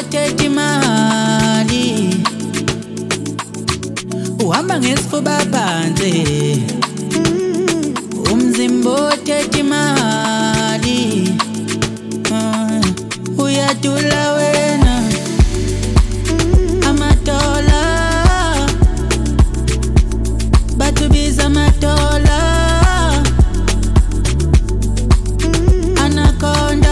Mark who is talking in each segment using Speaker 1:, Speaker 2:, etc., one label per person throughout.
Speaker 1: teti mahali uhamba ngesifuba phansi umzimba teti mahali uyadula wena amatola batubiza amatola anaconda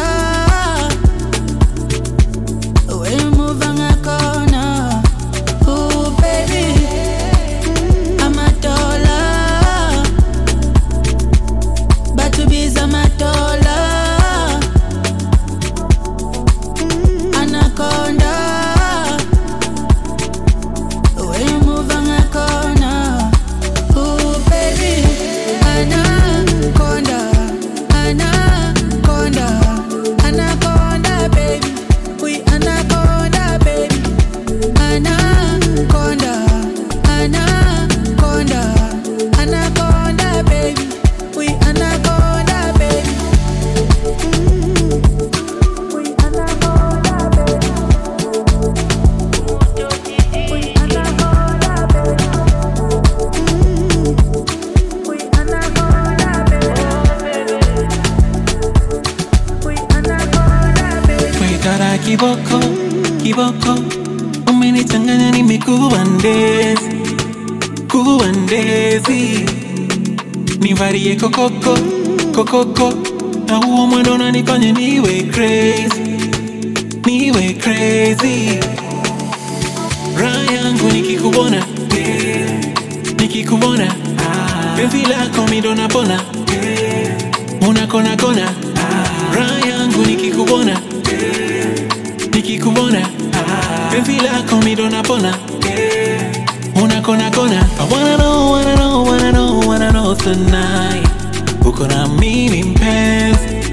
Speaker 2: Kiboko, kiboko, umenichanganya nimekubandezi, kubandezi. Nivarie kokoko, kokoko, na huo mwendo unanifanya niwe crazy, niwe crazy. Raha yangu nikikubona, nikikubona, penzi lako mimi ndo napona, unakona kona. Raha yangu nikikubona, nikikubona, penzi lako mimi ndo napona, unakona kona. I wanna know, wanna know, wanna know, wanna know tonight, uko na mimi mpenzi,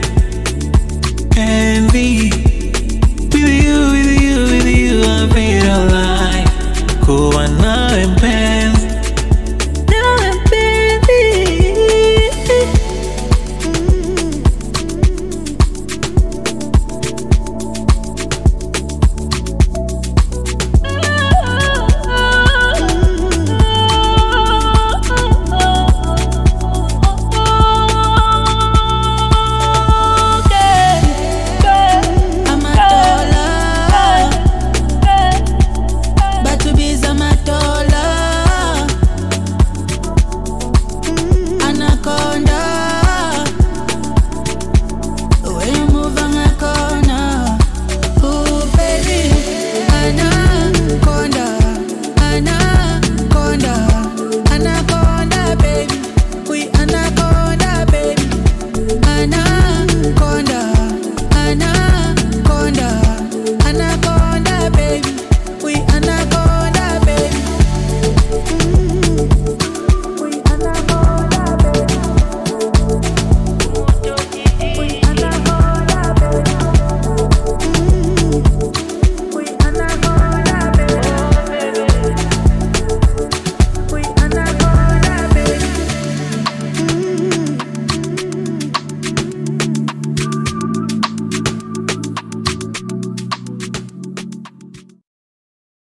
Speaker 2: penzi. With you, with you, with you I feel alive, kuwa nawe mpenzi.